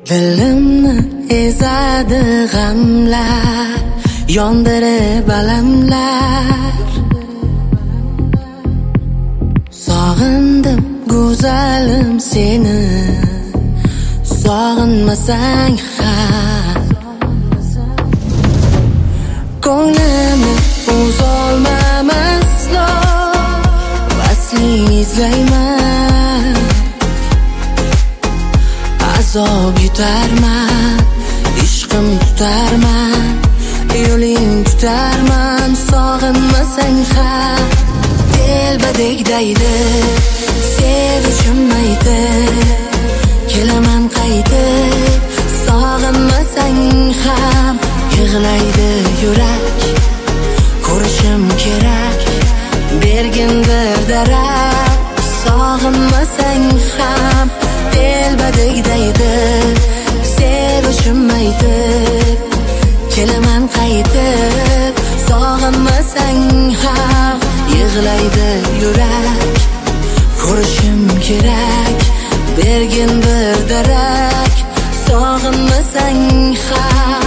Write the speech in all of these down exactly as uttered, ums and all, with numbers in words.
Dilimni ezadi g'amlar, yondirib alamlar. Sog'indim go'zalim seni, sog'inmasang ham ko'nglimni uzolmam aslo, vaslingni izlayman. Azob yutarman, ishqim tutarman, yo'ling tutarman. Sog'inmasang ham telbadek daydi, sevishim aytib kelaman qaytib. Sog'inmasang ham yig'laydi yurak, ko'rishim kerak bergin bir darak. Sog'inmasang ham telbadek daydi, sevishim aytib kelaman qaytib. Sog'inmasang ham yig'laydi yurak, ko'rishim kerak bergin bir darak. Sog'inmasang ham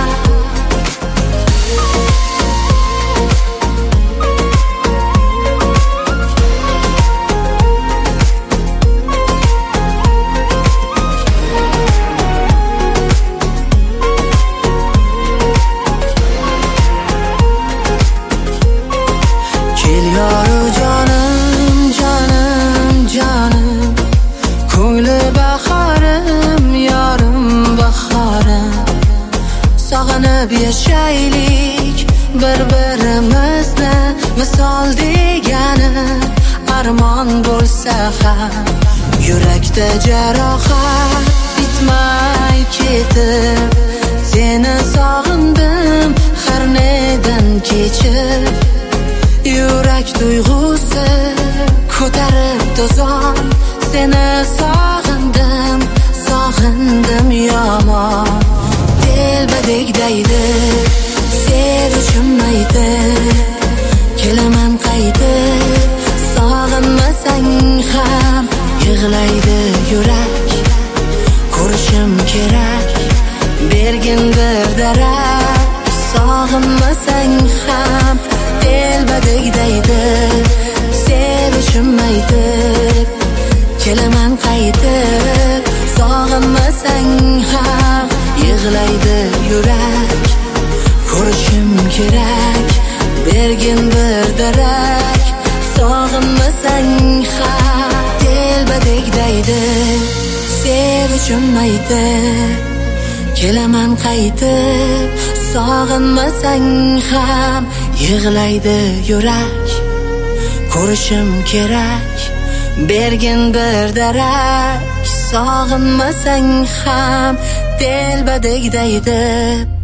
sog'inib yashaylik bir-birimizni. Misol degani armon bo'lsa ham yurakda jarohat bitmay ketib. Seni sog'indim har nedan kechib, yurak tuyg'usi ko'tarib tozon. Seni sog'indim, sog'indim yomon. Telbadek daydi, sevishim aytib kelaman qaytib. Sog'inmasang ham yig'laydi yurak, ko'rishim kerak bergin bir darak. Sog'inmasang ham telbadek daydi, sevishim aytib kelaman qaytib. Sog'inmasang ham yig'laydi yurak, ko'rishim kerak bergin bir darak. Sog'inmasang ham telbadek daydi, sevishim aytib kelaman qaytib. Sog'inmasang ham yig'laydi yurak, ko'rishim kerak bergin bir darak. Sog'inmasang ham telbadek daydi.